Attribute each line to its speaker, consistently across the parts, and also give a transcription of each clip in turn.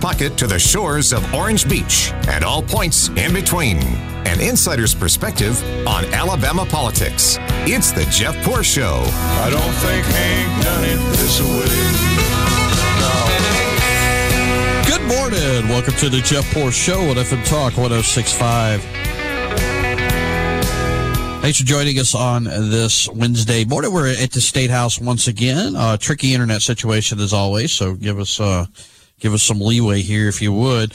Speaker 1: pocket to the shores of Orange Beach and all points in between. An insider's perspective on Alabama politics. It's the Jeff Poor Show.
Speaker 2: I don't think Hank done it this way.
Speaker 3: Good morning. Welcome to the Jeff Poor Show on FM Talk 106.5. Thanks for joining us on this Wednesday morning. We're at the State House once again. Tricky internet situation as always, so give us some leeway here if you would.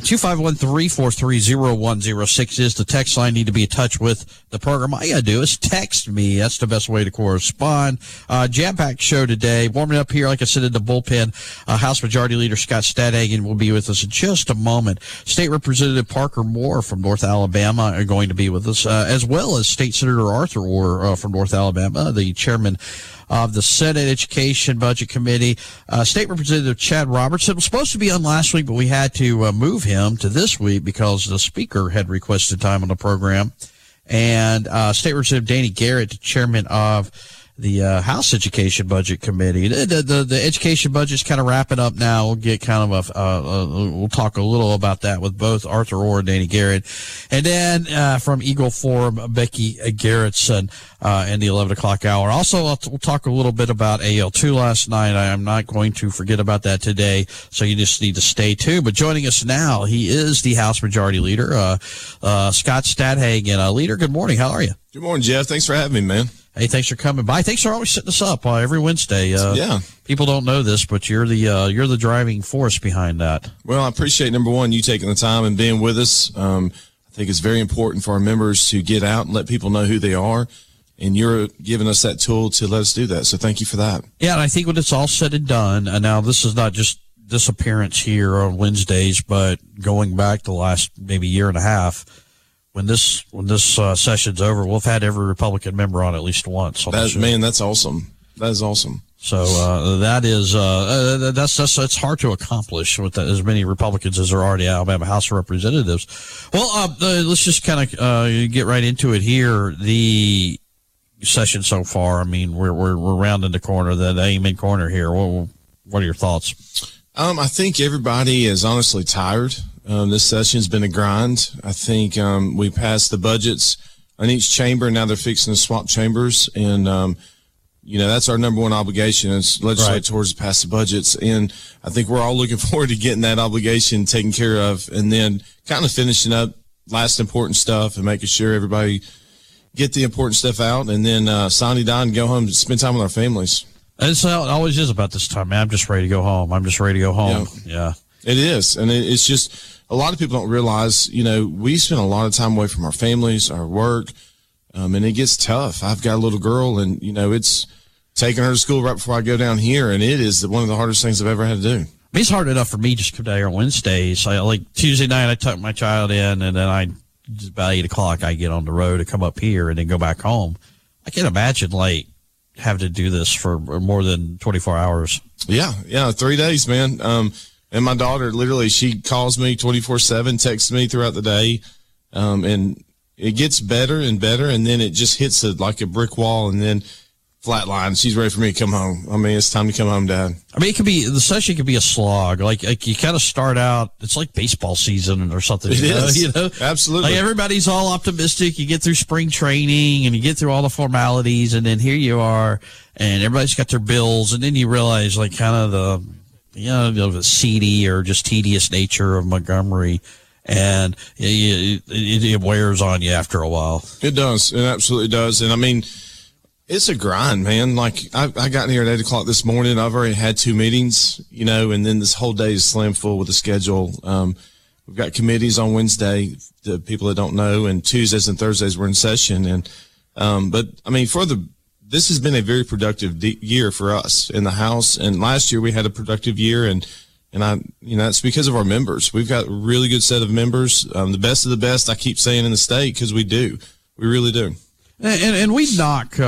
Speaker 3: 251-343-0106 is the text line. Need to be in touch with the program. All you gotta do is text me. That's the best way to correspond. Jam-packed show today. Warming up here, like I said, in the bullpen. House Majority Leader Scott Stadhagen will be with us in just a moment. State Representative Parker Moore from North Alabama are going to be with us, as well as State Senator Arthur Orr from North Alabama, the chairman of the Senate Education Budget Committee. State Representative Chad Robertson was supposed to be on last week, but we had to move him to this week because the speaker had requested time on the program. And State Representative Danny Garrett, the chairman of the House Education Budget Committee. The education budget's kind of wrapping up now. We'll get kind of we'll talk a little about that with both Arthur Orr and Danny Garrett. And then from Eagle Forum, Becky Garrettson in the 11 o'clock hour. Also, we'll talk a little bit about AL2 last night. I'm not going to forget about that today, so you just need to stay tuned. But joining us now, he is the House Majority Leader, Scott Stadhagen. Leader, good morning. How are you?
Speaker 4: Good morning, Jeff. Thanks for having me, man.
Speaker 3: Hey, thanks for coming by. Thanks for always setting us up every Wednesday.
Speaker 4: Yeah.
Speaker 3: People don't know this, but you're the driving force behind that.
Speaker 4: Well, I appreciate, number one, you taking the time and being with us. I think it's very important for our members to get out and let people know who they are, and you're giving us that tool to let us do that. So thank you for that. Yeah,
Speaker 3: and I think when it's all said and done, and now this is not just this appearance here on Wednesdays, but going back the last maybe year and a half, when this session's over, we'll have had every Republican member on at least once.
Speaker 4: Man, that's awesome. That is awesome.
Speaker 3: So that's hard to accomplish with as many Republicans as there are already Alabama House of Representatives. Well, let's just kind of get right into it here. The session so far. I mean, we're rounding the corner, the amen corner here. What are your thoughts?
Speaker 4: I think everybody is honestly tired. This session's been a grind. I think we passed the budgets on each chamber. Now they're fixing to swap chambers, and that's our number one obligation is legislators to pass the budgets. And I think we're all looking forward to getting that obligation taken care of, and then kind of finishing up last important stuff and making sure everybody get the important stuff out, and then sign it on and go home and spend time with our families.
Speaker 3: That's how it always is about this time, man. I'm just ready to go home. Yeah.
Speaker 4: It is, and it's just a lot of people don't realize, we spend a lot of time away from our families, our work, and it gets tough. I've got a little girl, and, it's taking her to school right before I go down here, and it is one of the hardest things I've ever had to do.
Speaker 3: I mean, it's hard enough for me just to come down here on Wednesdays. Like Tuesday night, I tuck my child in, and then just about 8 o'clock, I get on the road to come up here and then go back home. I can't imagine, having to do this for more than 24 hours.
Speaker 4: Yeah, 3 days, man. And my daughter, literally, she calls me 24/7, texts me throughout the day, and it gets better and better, and then it just hits like a brick wall, and then flatline. She's ready for me to come home. I mean, it's time to come home, Dad.
Speaker 3: I mean, the session could be a slog. Like you kind of start out, it's like baseball season or something.
Speaker 4: It is. Absolutely.
Speaker 3: Like everybody's all optimistic. You get through spring training and you get through all the formalities, and then here you are, and everybody's got their bills, and then you realize kind of the seedy or just tedious nature of Montgomery, and it wears on you after a while.
Speaker 4: It does. It absolutely does. And I mean, it's a grind, man. Like I got here at 8 o'clock this morning. I've already had 2 meetings, and then this whole day is slam full with the schedule. We've got committees on Wednesday, the people that don't know, and Tuesdays and Thursdays we're in session. And, but I mean, this has been a very productive year for us in the House. And last year we had a productive year, and that's because of our members. We've got a really good set of members, the best of the best. I keep saying in the state, because we do, we really do.
Speaker 3: And we knock.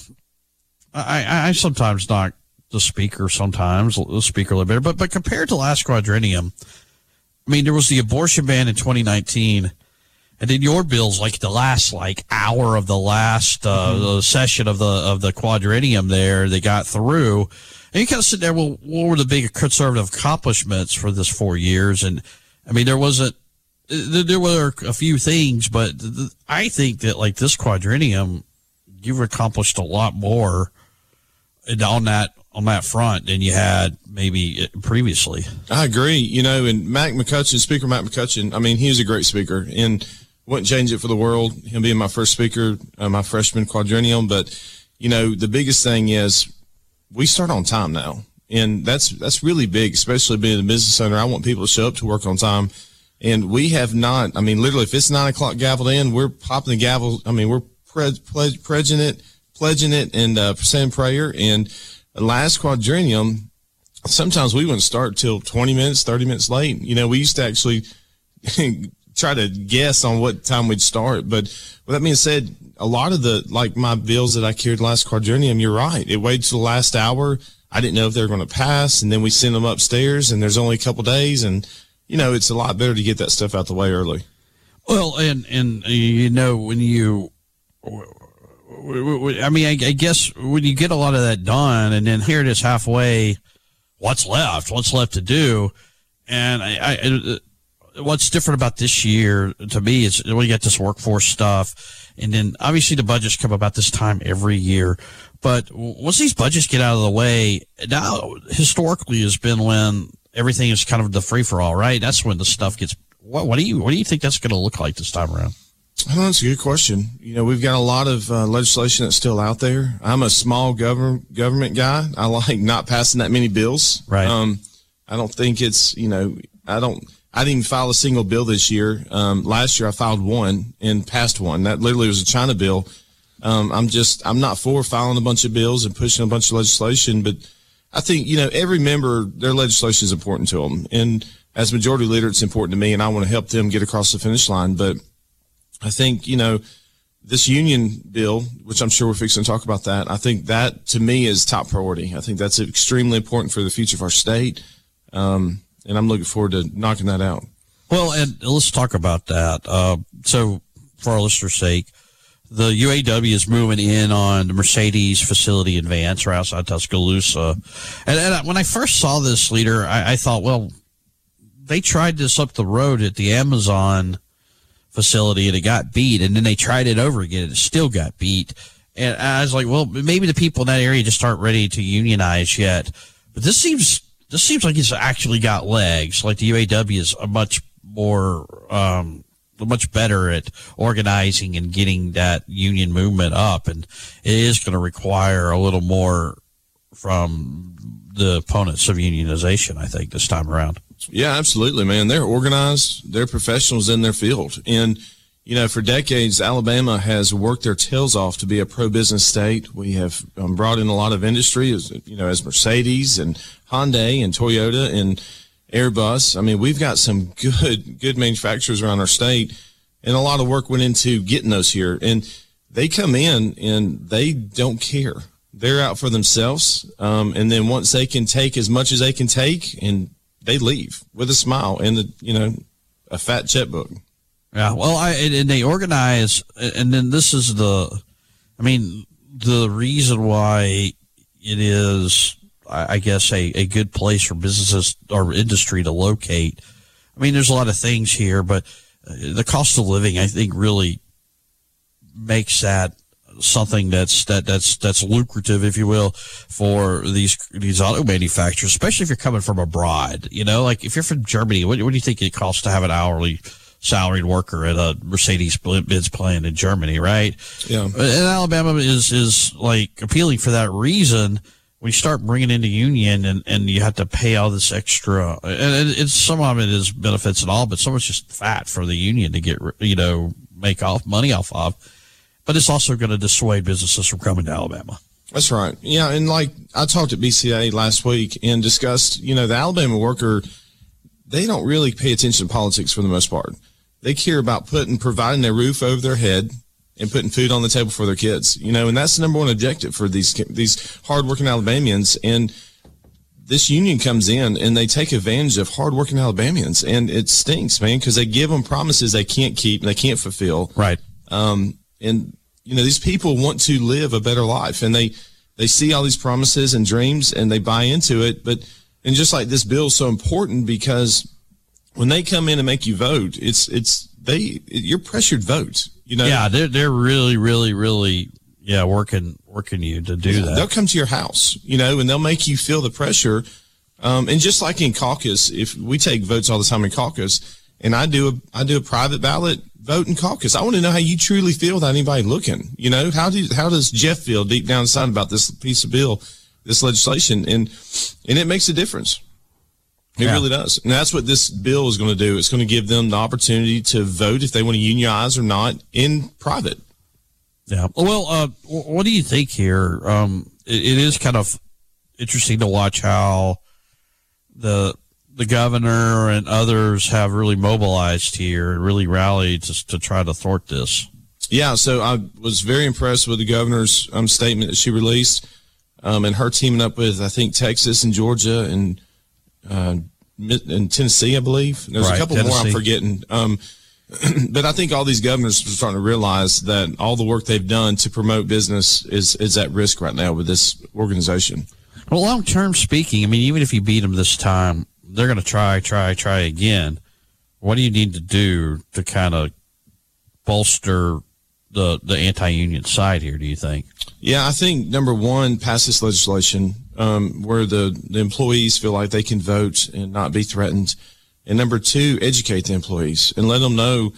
Speaker 3: I sometimes knock the speaker. Sometimes the speaker a little bit, but compared to last quadrennium, I mean, there was the abortion ban in 2019. And then your bills, like the last hour of the last the session of the quadrennium there, they got through. And you kind of sit there, well, what were the big conservative accomplishments for this 4 years? And I mean, there were a few things, but I think that this quadrennium, you've accomplished a lot more on that front than you had maybe previously.
Speaker 4: I agree. And Speaker Mac McCutcheon, I mean, he was a great speaker and wouldn't change it for the world, him being my first speaker, my freshman quadrennium. But, the biggest thing is we start on time now. And that's really big, especially being a business owner. I want people to show up to work on time. And we have not, I mean, literally, if it's 9 o'clock gavelled in, we're popping the gavel. I mean, we're pledging it and saying prayer. And the last quadrennium, sometimes we wouldn't start till 20 minutes, 30 minutes late. We used to actually try to guess on what time we'd start. But with that being said, a lot of my bills that I carried last quadrennium, you're right. It waited till the last hour. I didn't know if they were going to pass. And then we send them upstairs and there's only a couple days. And, it's a lot better to get that stuff out the way early.
Speaker 3: Well, and when you, I mean, I guess when you get a lot of that done and then here it is halfway, what's left to do? And what's different about this year to me is we got this workforce stuff. And then obviously the budgets come about this time every year. But once these budgets get out of the way, now historically has been when everything is kind of the free for all, right? That's when the stuff gets. What do you think that's going to look like this time around?
Speaker 4: I don't know, that's a good question. We've got a lot of legislation that's still out there. I'm a small government guy. I like not passing that many bills.
Speaker 3: Right.
Speaker 4: I don't think it's. I didn't even file a single bill this year. Last year I filed one and passed one. That literally was a China bill. I'm not for filing a bunch of bills and pushing a bunch of legislation, but I think, every member, their legislation is important to them. And as majority leader, it's important to me, and I want to help them get across the finish line. But I think, this union bill, which I'm sure we're fixing to talk about that, I think that, to me, is top priority. I think that's extremely important for the future of our state. And I'm looking forward to knocking that out.
Speaker 3: Well, and let's talk about that. So for our listeners' sake, the UAW is moving in on the Mercedes facility in Vance, right outside Tuscaloosa. And when I first saw this, leader, I thought, well, they tried this up the road at the Amazon facility and it got beat. And then they tried it over again and it still got beat. And I was like, well, maybe the people in that area just aren't ready to unionize yet. But this seems like it's actually got legs. Like the UAW is a much better at organizing and getting that union movement up, and it is going to require a little more from the opponents of unionization, I think, this time around.
Speaker 4: Yeah, absolutely, man. They're organized. They're professionals in their field. And, for decades, Alabama has worked their tails off to be a pro-business state. We have brought in a lot of industry, as Mercedes and Hyundai and Toyota and Airbus. I mean, we've got some good manufacturers around our state, and a lot of work went into getting those here. And they come in and they don't care. They're out for themselves. And then once they can take as much as they can take, and they leave with a smile and a fat checkbook.
Speaker 3: Yeah. Well, and they organize, and then this is the reason why it is, I guess, a good place for businesses or industry to locate. I mean, there's a lot of things here, but the cost of living, I think, really makes that something that's lucrative, if you will, for these auto manufacturers, especially if you're coming from abroad. Like if you're from Germany, what do you think it costs to have an hourly salaried worker at a Mercedes-Benz plant in Germany, right?
Speaker 4: Yeah.
Speaker 3: And Alabama is like appealing for that reason. When you start bringing in the union and you have to pay all this extra, and it's some of it is benefits and all, but some of it's just fat for the union to get, make money off of. But it's also going to dissuade businesses from coming to Alabama.
Speaker 4: That's right. Yeah. And like I talked at BCA last week and discussed, the Alabama worker, they don't really pay attention to politics for the most part. They care about providing their roof over their head and putting food on the table for their kids, and that's the number one objective for these hardworking Alabamians. And this union comes in and they take advantage of hardworking Alabamians, and it stinks, man, because they give them promises they can't keep, they can't fulfill.
Speaker 3: Right.
Speaker 4: And these people want to live a better life, and they see all these promises and dreams and they buy into it. And just like this bill is so important, because when they come in and make you vote, you're pressured vote.
Speaker 3: Yeah, they're really, really, really, working you to do that.
Speaker 4: They'll come to your house, and they'll make you feel the pressure. And just like in caucus, if we take votes all the time in caucus, and I do a private ballot vote in caucus, I want to know how you truly feel without anybody looking. How does Jeff feel deep down inside about this piece of bill, this legislation, and it makes a difference. It really does. And that's what this bill is going to do. It's going to give them the opportunity to vote if they want to unionize or not in private.
Speaker 3: Yeah. Well, what do you think here? It is kind of interesting to watch how the governor and others have really mobilized here and really rallied to try to thwart this.
Speaker 4: Yeah. So I was very impressed with the governor's statement that she released, and her teaming up with, I think, Texas and Georgia and Tennessee, I believe. There's a couple more I'm forgetting. But I think all these governors are starting to realize that all the work they've done to promote business is at risk right now with this organization.
Speaker 3: Well, long-term speaking, I mean, even if you beat them this time, they're going to try again. What do you need to do to kind of bolster the anti-union side here, do you think?
Speaker 4: Yeah, I think, number one, pass this legislation where the employees feel like they can vote and not be threatened. And number two, educate the employees and let them know,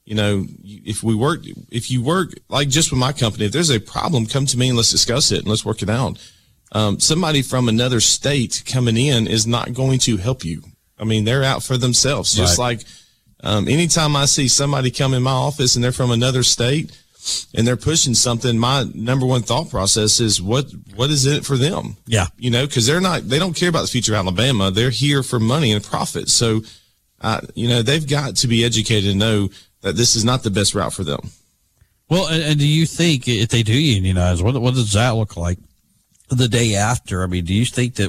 Speaker 4: if you work like just with my company, if there's a problem, come to me and let's discuss it and let's work it out. Somebody from another state coming in is not going to help you. I mean, they're out for themselves. Just like anytime I see somebody come in my office and they're from another state and they're pushing something, my number one thought process is what is in it for them?
Speaker 3: Yeah.
Speaker 4: Because they don't care about the future of Alabama. They're here for money and profit. So, they've got to be educated and know that this is not the best route for them.
Speaker 3: Well, and do you think if they do unionize, what does that look like the day after? I mean, do you think that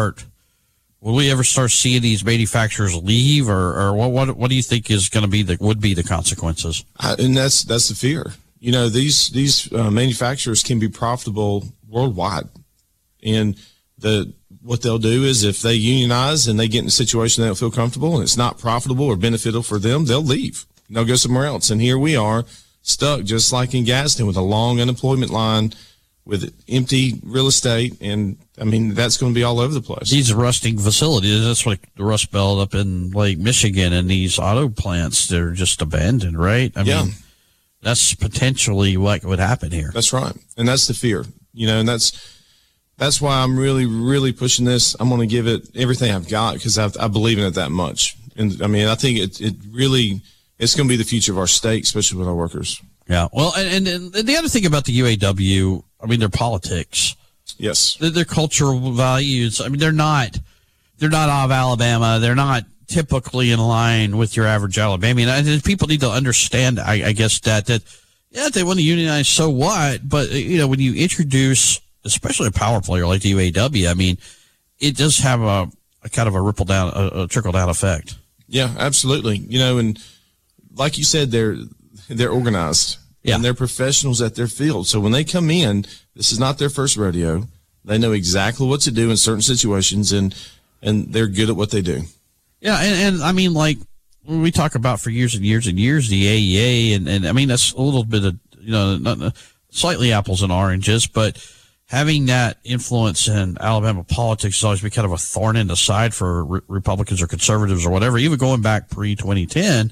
Speaker 3: will we ever start seeing these manufacturers leave, or what do you think is going to would be the consequences?
Speaker 4: And that's the fear. These manufacturers can be profitable worldwide, and what they'll do is if they unionize and they get in a situation they don't feel comfortable and it's not profitable or beneficial for them, they'll leave. They'll go somewhere else. And here we are stuck just like in Gadsden with a long unemployment line with empty real estate. And I mean, that's going to be all over the place.
Speaker 3: These rusting facilities, that's like the Rust Belt up in Lake Michigan, and these auto plants, they're just abandoned, right? I mean, that's potentially what would happen here.
Speaker 4: That's right. And that's the fear, and that's why I'm really, really pushing this. I'm going to give it everything I've got because I believe in it that much. And I mean, I think it's going to be the future of our state, especially with our workers.
Speaker 3: Yeah. Well, and the other thing about the UAW, I mean, their politics.
Speaker 4: Yes.
Speaker 3: Their cultural values. I mean, they're not of Alabama. They're not typically in line with your average Alabamian. And people need to understand, I guess, that they want to unionize, so what? But, when you introduce, especially a power player like the UAW, I mean, it does have a kind of a a trickle down effect.
Speaker 4: Yeah, absolutely. And like you said, they're organized and they're professionals at their field. So when they come in, this is not their first rodeo. They know exactly what to do in certain situations, and they're good at what they do.
Speaker 3: Yeah. And I mean, like we talk about for years and years and years, the AEA, and I mean, that's a little bit of, not slightly apples and oranges, but having that influence in Alabama politics has always been kind of a thorn in the side for Republicans or conservatives or whatever, even going back pre-2010.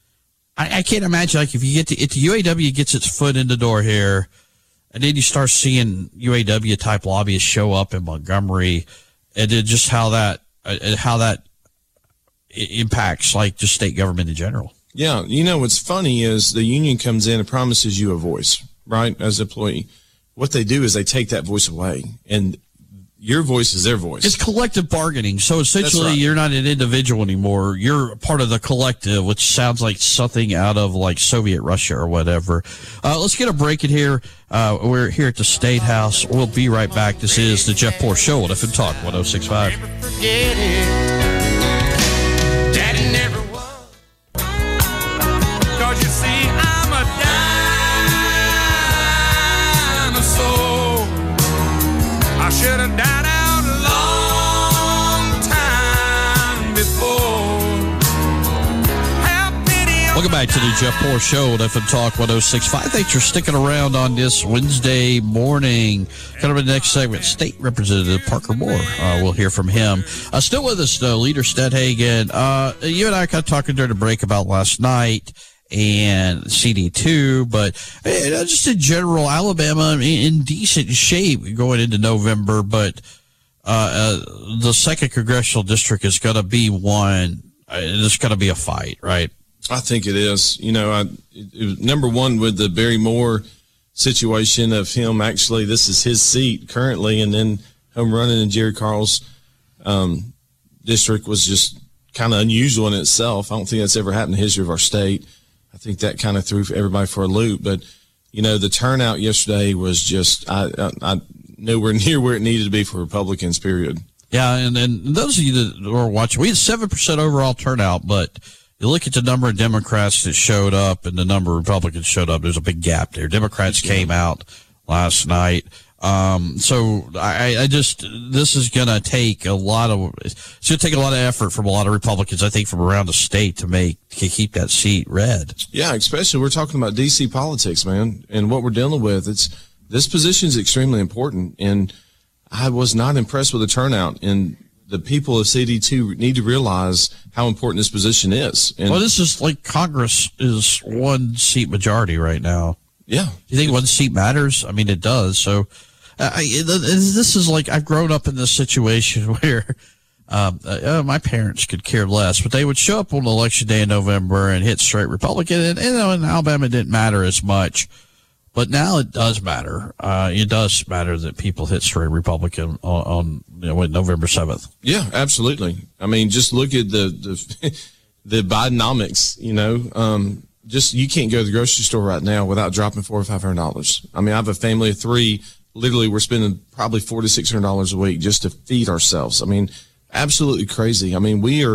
Speaker 3: I can't imagine, like, if the UAW gets its foot in the door here, and then you start seeing UAW-type lobbyists show up in Montgomery, and then just how that impacts, like, just state government in general.
Speaker 4: Yeah, what's funny is the union comes in and promises you a voice, right, as an employee. What they do is they take that voice away, and your voice is their voice.
Speaker 3: It's collective bargaining. So essentially, you're not an individual anymore. You're part of the collective, which sounds like something out of like Soviet Russia or whatever. Let's get a break in here. We're here at the State House. We'll be right back. This is the Jeff Poor Show on FM Talk 106.5.
Speaker 2: Never forget it. Daddy never was. 'Cause you see, I'm a dinosaur. I should have died out a long time before. Have pity on
Speaker 3: Welcome back to the Jeff Poor Show on FM Talk 106.5. Thanks for sticking around on this Wednesday morning. Kind of the next segment, State Representative Parker Moore. We'll hear from him. Still with us, though, Leader Stedhagen. You and I kind of talking during the break about last night and CD2, but just in general, Alabama in decent shape going into November, but the second congressional district is going to be one. It's going to be a fight, right?
Speaker 4: I think it is. You know, it was number one with the Barry Moore situation of him actually, this is his seat currently, and then home running in Jerry Carl's district was just kind of unusual in itself. I don't think that's ever happened in the history of our state. I think that kind of threw everybody for a loop. But, you know, the turnout yesterday was just I nowhere near where it needed to be for Republicans, period.
Speaker 3: Yeah, and those of you that were watching, we had 7% overall turnout, but you look at the number of Democrats that showed up and the number of Republicans showed up, there's a big gap there. Democrats came out last night. So I just, this is going to take it's going to take a lot of effort from a lot of Republicans, I think, from around the state to keep that seat red.
Speaker 4: Yeah, especially we're talking about DC politics, man, and what we're dealing with. This position is extremely important, and I was not impressed with the turnout, and the people of CD2 need to realize how important this position is. And
Speaker 3: well, this is like Congress is one seat majority right now.
Speaker 4: Yeah.
Speaker 3: Do you think one seat matters? I mean, it does. So this is like, I've grown up in this situation where my parents could care less, but they would show up on election day in November and hit straight Republican. And in Alabama, it didn't matter as much. But now it does matter. It does matter that people hit straight Republican on November 7th.
Speaker 4: Yeah, absolutely. I mean, just look at the Bidenomics, you know. Just you can't go to the grocery store right now without dropping $400 or $500. I mean, I have a family of three. Literally, we're spending probably $400 to $600 a week just to feed ourselves. I mean, absolutely crazy. I mean, we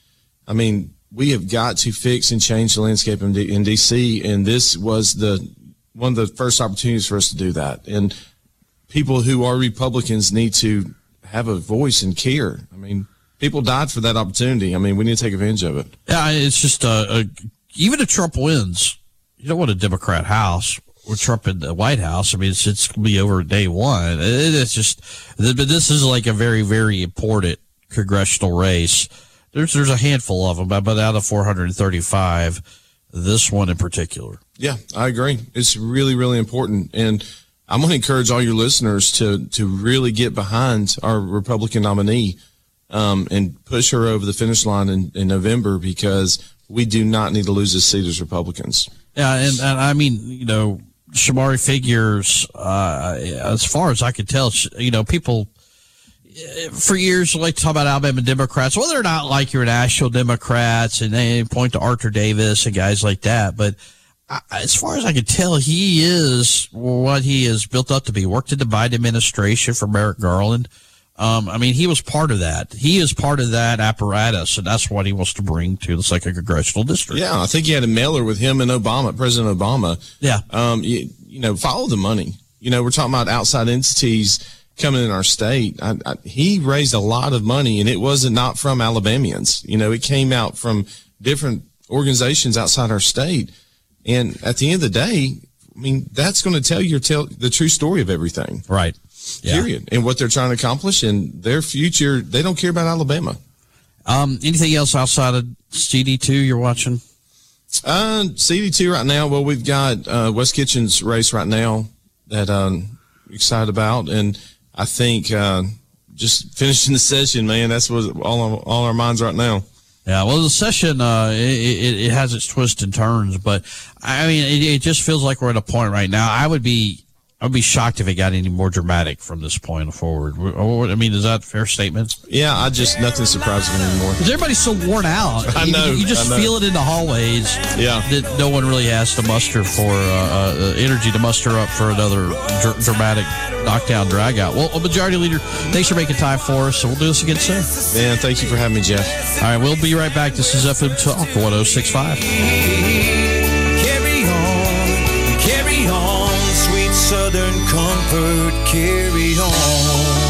Speaker 4: have got to fix and change the landscape in D.C., and this was one of the first opportunities for us to do that. And people who are Republicans need to have a voice and care. I mean, people died for that opportunity. I mean, we need to take advantage of it.
Speaker 3: Yeah, it's just even if Trump wins, you don't want a Democrat House or Trump in the White House. I mean, it's going to be over day one. It's just, but this is like a very, very important congressional race. There's a handful of them, but out of 435, this one in particular.
Speaker 4: Yeah, I agree. It's really, really important. And I'm going to encourage all your listeners to really get behind our Republican nominee and push her over the finish line in November, because we do not need to lose this seat as Republicans.
Speaker 3: Yeah, and I mean, you know, Shamari figures, as far as I could tell, you know, people for years like to talk about Alabama Democrats. Well, they're not like your national Democrats, and they point to Arthur Davis and guys like that. But as far as I can tell, he is what he is built up to be. Worked in the Biden administration for Merrick Garland. I mean, he was part of that. He is part of that apparatus, and that's what he wants to bring to the second congressional district.
Speaker 4: Yeah, I think he had a mailer with him and Obama, President Obama.
Speaker 3: Yeah.
Speaker 4: You know, follow the money. You know, we're talking about outside entities coming in our state. He raised a lot of money, and it wasn't not from Alabamians. You know, it came out from different organizations outside our state. And at the end of the day, I mean, that's going to tell the true story of everything.
Speaker 3: Right. Yeah.
Speaker 4: Period. And what they're trying to accomplish and their future. They don't care about Alabama.
Speaker 3: Anything else outside of CD2 you're watching?
Speaker 4: CD2 right now. Well, we've got West Kitchen's race right now that I'm excited about. And I think just finishing the session, man, that's what all our minds right now.
Speaker 3: Yeah, well, the session, it has its twists and turns, but I mean, it just feels like we're at a point right now. I'd be shocked if it got any more dramatic from this point forward. I mean, is that a fair statement?
Speaker 4: Yeah, nothing surprises me anymore.
Speaker 3: Because everybody's so worn out.
Speaker 4: I know.
Speaker 3: You just feel it in the hallways.
Speaker 4: Yeah.
Speaker 3: That no one really has to muster for energy to muster up for another dramatic knockdown drag out. Well, Majority Leader, thanks for making time for us. So we'll do this again soon.
Speaker 4: Man, thank you for having me, Jeff.
Speaker 3: All right, we'll be right back. This is FM Talk 1065.
Speaker 5: Carry on, sweet Southern comfort, carry on.